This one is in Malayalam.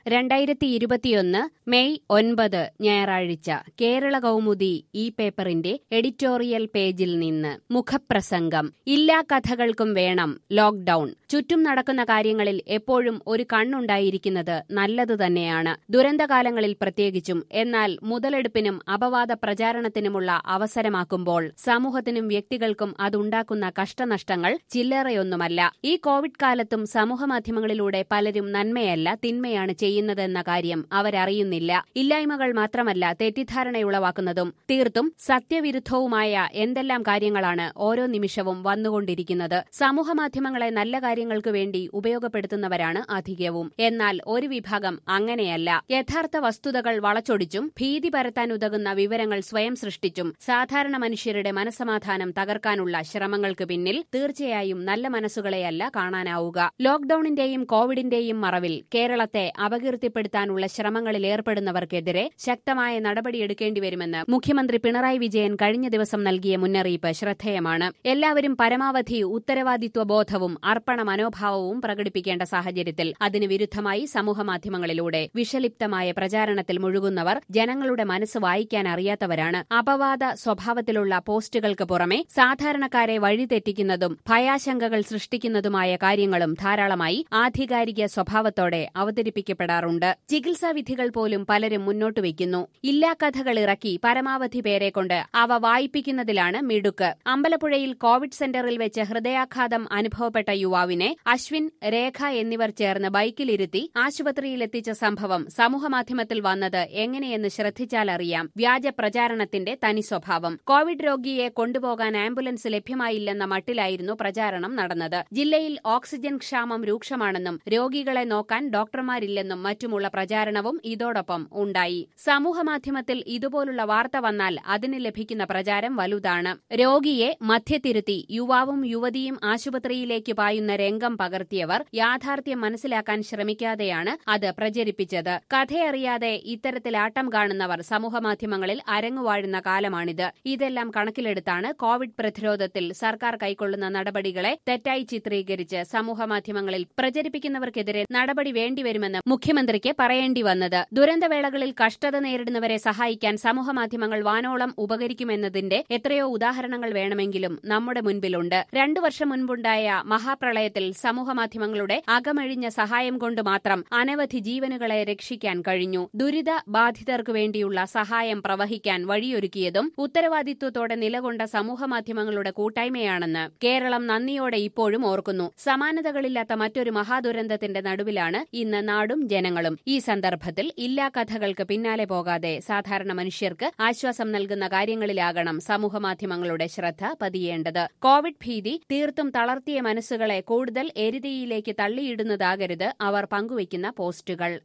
2021 മെയ് 9 ഞായറാഴ്ച കേരള കൗമുദി ഈ പേപ്പറിന്റെ എഡിറ്റോറിയൽ പേജിൽ നിന്ന് മുഖപ്രസംഗം. ഇല്ലാ കഥകൾക്കും വേണം ലോക്ഡൌൺ. ചുറ്റും നടക്കുന്ന കാര്യങ്ങളിൽ എപ്പോഴും ഒരു കണ്ണുണ്ടായിരിക്കുന്നത് നല്ലതു തന്നെയാണ്, ദുരന്തകാലങ്ങളിൽ പ്രത്യേകിച്ചും. എന്നാൽ മുതലെടുപ്പിനും അപവാദ പ്രചാരണത്തിനുമുള്ള അവസരമാക്കുമ്പോൾ സമൂഹത്തിനും വ്യക്തികൾക്കും അതുണ്ടാക്കുന്ന കഷ്ടനഷ്ടങ്ങൾ ചില്ലറയൊന്നുമല്ല. ഈ കോവിഡ് കാലത്തും സമൂഹമാധ്യമങ്ങളിലൂടെ പലരും നന്മയല്ല തിന്മയാണ് ചെയ്യുന്നതെന്ന കാര്യം അവരറിയുന്നില്ല. ഇല്ലായ്മകൾ മാത്രമല്ല, തെറ്റിദ്ധാരണയുളവാക്കുന്നതും തീർത്തും സത്യവിരുദ്ധവുമായ എന്തെല്ലാം കാര്യങ്ങളാണ് ഓരോ നിമിഷവും വന്നുകൊണ്ടിരിക്കുന്നത്. സമൂഹമാധ്യമങ്ങളെ നല്ല കാര്യങ്ങൾക്ക് വേണ്ടി ഉപയോഗപ്പെടുത്തുന്നവരാണ് അധികവും. എന്നാൽ ഒരു വിഭാഗം അങ്ങനെയല്ല. യഥാർത്ഥ വസ്തുതകൾ വളച്ചൊടിച്ചും ഭീതി പരത്താനുതകുന്ന വിവരങ്ങൾ സ്വയം സൃഷ്ടിച്ചും സാധാരണ മനുഷ്യരുടെ മനസ്സമാധാനം തകർക്കാനുള്ള ശ്രമങ്ങൾക്ക് പിന്നിൽ തീർച്ചയായും നല്ല മനസ്സുകളെയല്ല കാണാനാവുക. ലോക്ഡൌണിന്റെയും കോവിഡിന്റെയും മറവിൽ കേരളത്തെ അപകീർത്തിപ്പെടുത്താനുള്ള ശ്രമങ്ങളിൽ ഏർപ്പെടുന്നവർക്കെതിരെ ശക്തമായ നടപടിയെടുക്കേണ്ടിവരുമെന്ന് മുഖ്യമന്ത്രി പിണറായി വിജയൻ കഴിഞ്ഞ ദിവസം നൽകിയ മുന്നറിയിപ്പ് ശ്രദ്ധേയമാണ്. എല്ലാവരും പരമാവധി ഉത്തരവാദിത്വബോധവും അർപ്പണ മനോഭാവവും പ്രകടിപ്പിക്കേണ്ട സാഹചര്യത്തിൽ അതിന് വിരുദ്ധമായി സമൂഹമാധ്യമങ്ങളിലൂടെ വിഷലിപ്തമായ പ്രചാരണത്തിൽ മുഴുകുന്നവർ ജനങ്ങളുടെ മനസ്സ് വായിക്കാൻ അറിയാത്തവരാണ്. അപവാദ സ്വഭാവത്തിലുള്ള പോസ്റ്റുകൾക്ക് പുറമെ സാധാരണക്കാരെ വഴിതെറ്റിക്കുന്നതും ഭയാശങ്കകൾ സൃഷ്ടിക്കുന്നതുമായ കാര്യങ്ങളും ധാരാളമായി ആധികാരിക സ്വഭാവത്തോടെ അവതരിപ്പിക്കപ്പെടാറുണ്ട്. ചികിത്സാവിധികൾ പോലും പലരും മുന്നോട്ടുവയ്ക്കുന്നു. ഇല്ലാ കഥകൾ ഇറക്കി പരമാവധി പേരെക്കൊണ്ട് അവ വായിപ്പിക്കുന്നതിലാണ് മിടുക്ക്. അമ്പലപ്പുഴയിൽ കോവിഡ് സെന്ററിൽ വെച്ച് ഹൃദയാഘാതം അനുഭവപ്പെട്ട യുവാവിനെ അശ്വിൻ, രേഖ എന്നിവർ ചേർന്ന് ബൈക്കിലിരുത്തി ആശുപത്രിയിലെത്തിച്ച സംഭവം സമൂഹമാധ്യമത്തിൽ വന്നത് എങ്ങനെയെന്ന് ശ്രദ്ധിച്ചാലറിയാം വ്യാജ പ്രചാരണത്തിന്റെ തനി സ്വഭാവം. കോവിഡ് രോഗിയെ കൊണ്ടുപോകാൻ ആംബുലൻസ് ലഭ്യമായില്ലെന്ന മട്ടിലായിരുന്നു പ്രചാരണം നടന്നത്. ജില്ലയിൽ ഓക്സിജൻ ക്ഷാമം രൂക്ഷമാണെന്നും രോഗികളെ നോക്കാൻ ഡോക്ടർമാരില്ലെന്നും മറ്റുമുള്ള പ്രചാരണവും ഇതോടൊപ്പം ഉണ്ടായി. സമൂഹമാധ്യമത്തിൽ ഇതുപോലുള്ള വാർത്ത വന്നാൽ അതിന് ലഭിക്കുന്ന പ്രചാരം വലുതാണ്. രോഗിയെ മധ്യത്തിരുത്തി യുവാവും യുവതിയും ആശുപത്രിയിലേക്ക് പായുന്ന രംഗം പകർത്തിയവർ യാഥാർത്ഥ്യം മനസ്സിലാക്കാൻ ശ്രമിക്കാതെയാണ് അത് പ്രചരിപ്പിച്ചത്. കഥയറിയാതെ ഇത്തരത്തിൽ ആട്ടം കാണുന്നവർ സമൂഹമാധ്യമങ്ങളിൽ അരങ്ങുവാഴുന്ന കാലമാണിത്. ഇതെല്ലാം കണക്കിലെടുത്താണ് കോവിഡ് പ്രതിരോധത്തിൽ സർക്കാർ കൈക്കൊള്ളുന്ന നടപടികളെ തെറ്റായി ചിത്രീകരിച്ച് സമൂഹമാധ്യമങ്ങളിൽ പ്രചരിപ്പിക്കുന്നവർക്കെതിരെ നടപടി വേണ്ടിവരുമെന്ന് മുഖ്യമന്ത്രിക്ക് പറയേണ്ടി വന്നത്. ദുരന്തവേളകളിൽ കഷ്ടത നേരിടുന്നവരെ സഹായിക്കാൻ സമൂഹമാധ്യമങ്ങൾ വാനോളം ഉപകരിക്കുമെന്നതിന്റെ എത്രയോ ഉദാഹരണങ്ങൾ വേണമെങ്കിലും നമ്മുടെ മുൻപിലുണ്ട്. 2 വർഷം മുൻപുണ്ടായ മഹാപ്രളയത്തിൽ സമൂഹമാധ്യമങ്ങളുടെ അകമഴിഞ്ഞ സഹായം കൊണ്ട് മാത്രം അനവധി ജീവനുകളെ രക്ഷിക്കാൻ കഴിഞ്ഞു. ദുരിത ബാധിതർക്കു വേണ്ടിയുള്ള സഹായം പ്രവഹിക്കാൻ വഴിയൊരുക്കിയതും ഉത്തരവാദിത്വത്തോടെ നിലകൊണ്ട സമൂഹമാധ്യമങ്ങളുടെ കൂട്ടായ്മയാണെന്ന് കേരളം നന്ദിയോടെ ഇപ്പോഴും ഓർക്കുന്നു. സമാനതകളില്ലാത്ത മറ്റൊരു മഹാദുരന്തത്തിന്റെ നടുവിലാണ് ഇന്ന് നാടും ജനങ്ങളും. ഈ സന്ദർഭത്തിൽ ഇല്ലാ കഥകൾക്ക് പിന്നാലെ പോകാതെ സാധാരണ മനുഷ്യർക്ക് ആശ്വാസം നൽകുന്ന കാര്യങ്ങളിലാകണം സമൂഹമാധ്യമങ്ങളുടെ ശ്രദ്ധ പതിയേണ്ടത്. കോവിഡ് ഭീതി തീർത്തും തളർത്തിയ മനസ്സുകളെ കൂടുതൽ എരുതിയിലേക്ക് തള്ളിയിടുന്നതാകരുത് അവർ പങ്കുവയ്ക്കുന്ന പോസ്റ്റുകൾ.